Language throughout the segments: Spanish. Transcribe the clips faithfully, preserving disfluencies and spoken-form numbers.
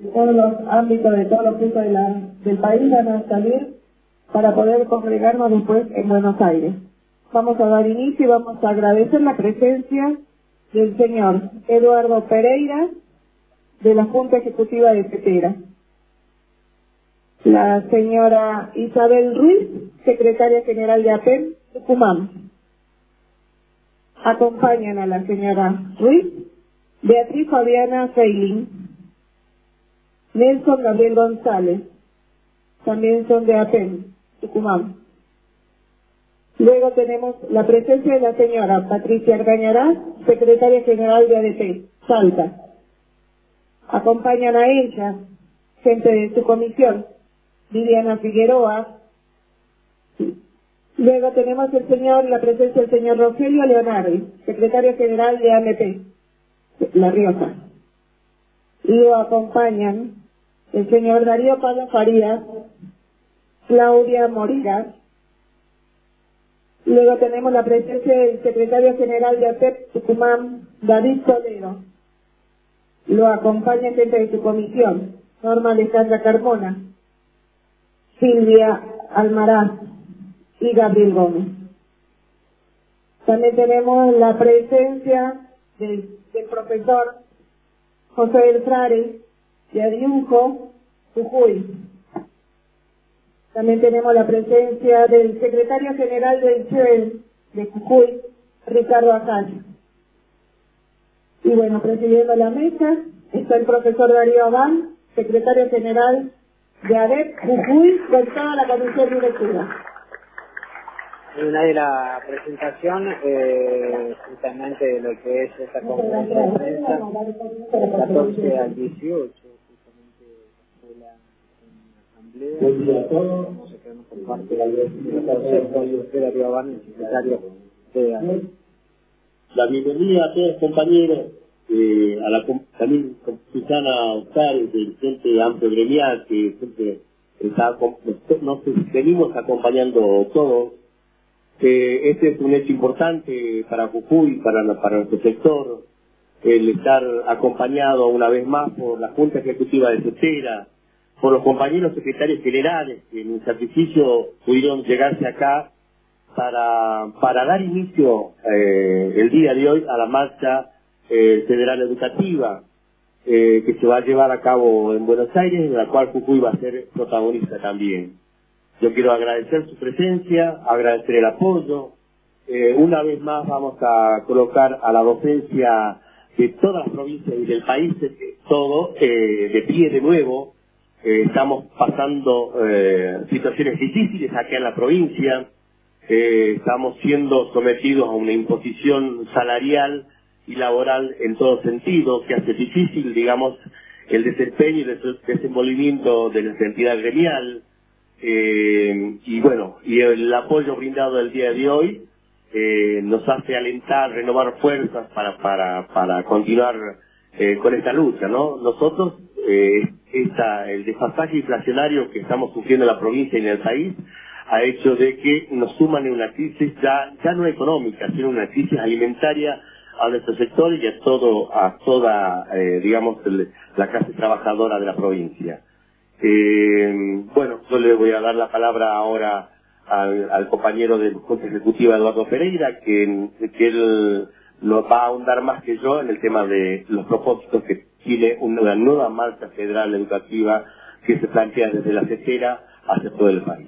todos los ámbitos, de todos los puntos de la, del país van a salir para poder congregarnos después en Buenos Aires. Vamos a dar inicio y vamos a agradecer la presencia del señor Eduardo Pereira, de la Junta Ejecutiva de Tetera. La señora Isabel Ruiz, secretaria general de A P E M, Tucumán. Acompañan a la señora Ruiz, Beatriz Fabiana Feiling, Nelson Gabriel González, también son de A P E M, Tucumán. Luego tenemos la presencia de la señora Patricia Argañarás, secretaria general de A D P, Salta. Acompañan a ella, gente de su comisión, Viviana Figueroa. Luego tenemos el señor, la presencia del señor Rogelio Leonardi, secretario general de A M P, La Rioja. Y lo acompañan el señor Darío Pablo Farías, Claudia Moreira. Luego tenemos la presencia del secretario general de A P E P Tucumán, David Toledo. Lo acompaña gente de su comisión, Norma Alejandra Carmona, Silvia Almaraz y Gabriel Gómez. También tenemos la presencia del, del profesor José del Frare, de Adiunjo, Jujuy. También tenemos la presencia del secretario general del C E L de Jujuy, Ricardo Acayo. Y bueno, presidiendo la mesa está el profesor Darío Abán, secretario general de A D E P Jujuy, con toda la comisión directiva. Una de la presentación, eh, justamente de lo que es esta conferencia de prensa, del catorce al dieciocho, justamente fue la asamblea. Buen día a todos. Vamos a quedarnos por parte del concepto y usted, Darío Abán, el secretario de A D E P. La bienvenida a todos los compañeros, eh, a la también con Susana Oscar, del Frente Amplio Gremial, que siempre está, nos, nos venimos acompañando todos. Eh, este es un hecho importante para Jujuy, para, para nuestro sector, el estar acompañado una vez más por la Junta Ejecutiva de Tetera, por los compañeros secretarios generales que en un sacrificio pudieron llegarse acá para, para dar inicio eh, el día de hoy a la marcha eh, federal educativa eh, que se va a llevar a cabo en Buenos Aires, en la cual Jujuy va a ser protagonista también. Yo quiero agradecer su presencia, agradecer el apoyo. Eh, una vez más vamos a colocar a la docencia de todas las provincias y del país, eh, todo, eh, de pie de nuevo. Eh, estamos pasando eh, situaciones difíciles acá en la provincia. Eh, estamos siendo sometidos a una imposición salarial y laboral en todo sentido, que hace difícil, digamos, el desempeño y el desenvolvimiento de nuestra entidad gremial. Eh, y bueno, y el apoyo brindado el día de hoy eh, nos hace alentar, renovar fuerzas para para para continuar eh, con esta lucha, ¿no? Nosotros, eh, esta, el desfasaje inflacionario que estamos sufriendo en la provincia y en el país ha hecho de que nos suman en una crisis ya ya no económica, sino una crisis alimentaria a nuestro sector y a todo a toda, eh, digamos, el, la clase trabajadora de la provincia. Eh, bueno, yo le voy a dar la palabra ahora al, al compañero de la Junta Ejecutiva, Eduardo Pereira, que, que él lo va a ahondar más que yo en el tema de los propósitos que tiene una nueva marcha federal educativa que se plantea desde la Tetera hacia todo el país.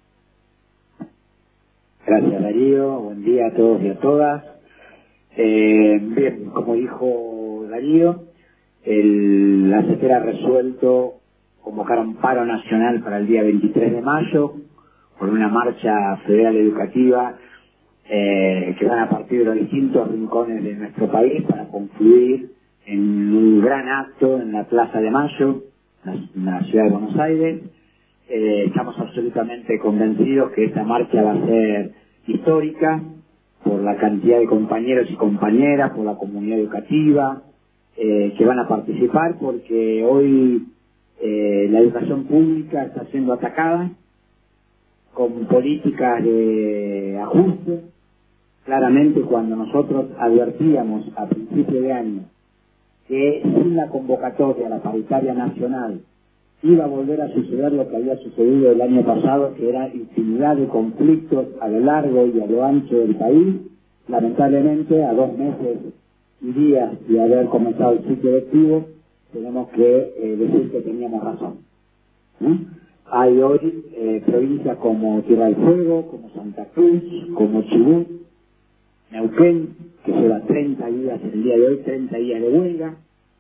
Gracias, Darío. Buen día a todos y a todas. Eh, bien, como dijo Darío, el, la Tetera ha resuelto convocar un paro nacional para el día veintitrés de mayo por una marcha federal educativa eh, que van a partir de los distintos rincones de nuestro país para confluir en un gran acto en la Plaza de Mayo, en la ciudad de Buenos Aires. Eh, estamos absolutamente convencidos que esta marcha va a ser histórica por la cantidad de compañeros y compañeras, por la comunidad educativa eh, que van a participar, porque hoy Eh, la educación pública está siendo atacada con políticas de ajuste. Claramente, cuando nosotros advertíamos a principio de año que sin la convocatoria a la paritaria nacional iba a volver a suceder lo que había sucedido el año pasado, que era infinidad de conflictos a lo largo y a lo ancho del país. Lamentablemente, a dos meses y días de haber comenzado el ciclo lectivo, tenemos que eh, decir que teníamos razón, ¿no? Hay hoy eh, provincias como Tierra del Fuego, como Santa Cruz, como Chubut, Neuquén, que lleva treinta días en el día de hoy, treinta días de huelga,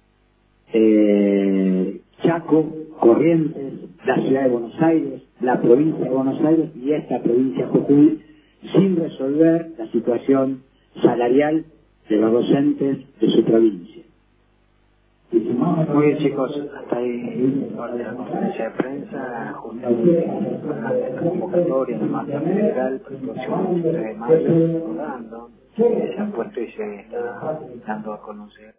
eh, Chaco, Corrientes, la ciudad de Buenos Aires, la provincia de Buenos Aires y esta provincia de Jujuy, sin resolver la situación salarial de los docentes de su provincia. Muy bien, chicos, hasta ahí la conferencia de prensa, justamente la convocatoria de marcha federal para el próximo veintitrés de mayo, recordando, se ha puesto y se está dando a conocer.